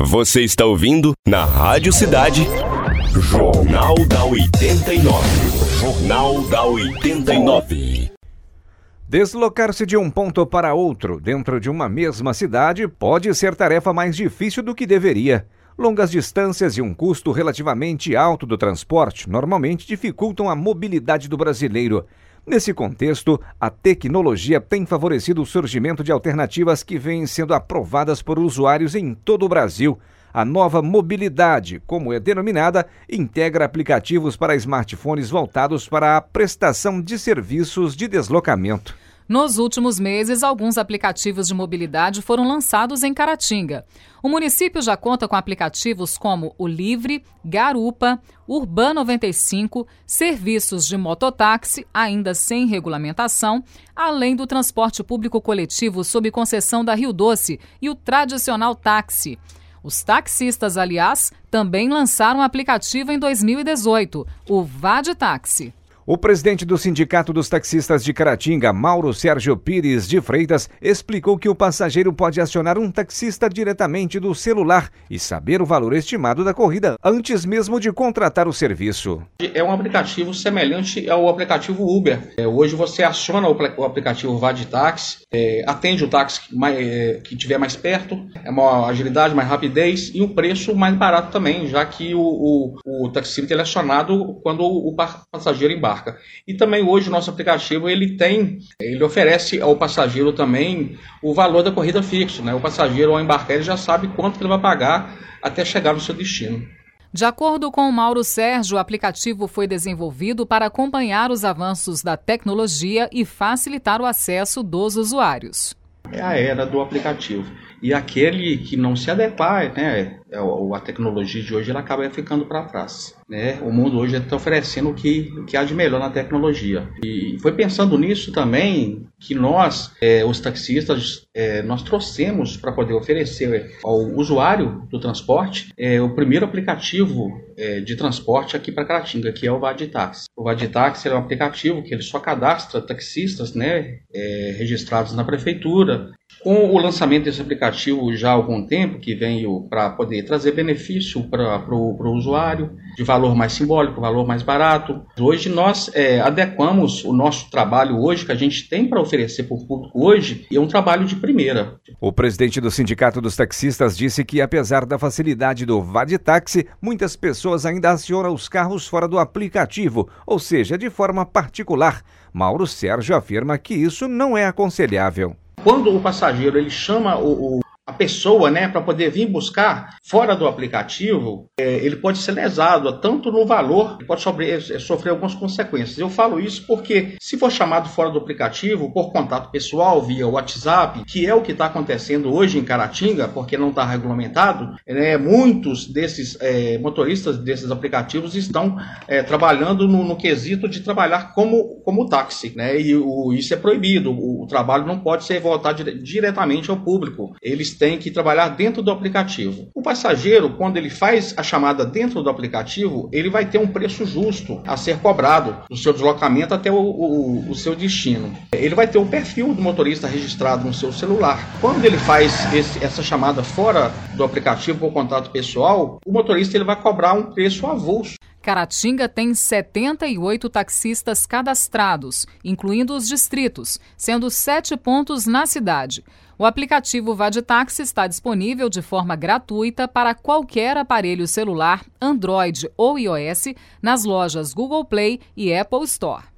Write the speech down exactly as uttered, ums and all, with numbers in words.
Você está ouvindo na Rádio Cidade Jornal da oitenta e nove. Jornal da oitenta e nove. Deslocar-se de um ponto para outro dentro de uma mesma cidade pode ser tarefa mais difícil do que deveria. Longas distâncias e um custo relativamente alto do transporte normalmente dificultam a mobilidade do brasileiro. Nesse contexto, a tecnologia tem favorecido o surgimento de alternativas que vêm sendo aprovadas por usuários em todo o Brasil. A nova mobilidade, como é denominada, integra aplicativos para smartphones voltados para a prestação de serviços de deslocamento. Nos últimos meses, alguns aplicativos de mobilidade foram lançados em Caratinga. O município já conta com aplicativos como o Livre, Garupa, Urban noventa e cinco, serviços de mototáxi, ainda sem regulamentação, além do transporte público coletivo sob concessão da Rio Doce e o tradicional táxi. Os taxistas, aliás, também lançaram um aplicativo em dois mil e dezoito, o VadTaxi. O presidente do Sindicato dos Taxistas de Caratinga, Mauro Sérgio Pires de Freitas, explicou que o passageiro pode acionar um taxista diretamente do celular e saber o valor estimado da corrida antes mesmo de contratar o serviço. É um aplicativo semelhante ao aplicativo Uber. É, hoje você aciona o, o aplicativo VadTaxi, é, atende o táxi que, mais, é, que tiver mais perto, é uma agilidade, mais rapidez e um preço mais barato também, já que o, o, o taxista é acionado quando o passageiro embarca. E também hoje o nosso aplicativo ele tem, ele oferece ao passageiro também o valor da corrida fixo, né? O passageiro ao embarcar ele já sabe quanto ele vai pagar até chegar no seu destino. De acordo com o Mauro Sérgio, o aplicativo foi desenvolvido para acompanhar os avanços da tecnologia e facilitar o acesso dos usuários. É a era do aplicativo. E aquele que não se adequar, né, a tecnologia de hoje ela acaba ficando para trás. Né? O mundo hoje está oferecendo o que, o que há de melhor na tecnologia. E foi pensando nisso também que nós, é, os taxistas, é, nós trouxemos para poder oferecer ao usuário do transporte é, o primeiro aplicativo é, de transporte aqui para Caratinga, que é o VadTaxi. O VadTaxi é um aplicativo que ele só cadastra taxistas, né, é, registrados na prefeitura. Com o lançamento desse aplicativo já há algum tempo, que veio para poder trazer benefício para o usuário, de valor mais simbólico, valor mais barato. Hoje nós é, adequamos o nosso trabalho hoje, que a gente tem para oferecer para o público hoje, e é um trabalho de primeira. O presidente do Sindicato dos Taxistas disse que, apesar da facilidade do VadTaxi, muitas pessoas ainda acionam os carros fora do aplicativo, ou seja, de forma particular. Mauro Sérgio afirma que isso não é aconselhável. Quando o passageiro ele chama o, o, a pessoa, né, para poder vir buscar fora do aplicativo, é, ele pode ser lesado tanto no valor, pode sofrer, sofrer algumas consequências. Eu falo isso porque se for chamado fora do aplicativo por contato pessoal via WhatsApp, que é o que está acontecendo hoje em Caratinga, porque não está regulamentado, né, muitos desses é, motoristas desses aplicativos estão é, trabalhando no, no quesito de trabalhar como, como táxi, né, e o, isso é proibido. O, o trabalho não pode ser voltado dire, diretamente ao público. Eles têm que trabalhar dentro do aplicativo. O passageiro, quando ele faz a chamada dentro do aplicativo, ele vai ter um preço justo a ser cobrado do seu deslocamento até o, o, o seu destino. Ele vai ter o perfil do motorista registrado no seu celular. Quando ele faz esse, essa chamada fora do aplicativo por contato pessoal, o motorista ele vai cobrar um preço avulso. Caratinga tem setenta e oito taxistas cadastrados, incluindo os distritos, sendo sete pontos na cidade. O aplicativo VadTaxi está disponível de forma gratuita para qualquer aparelho celular, Android ou iOS, nas lojas Google Play e Apple Store.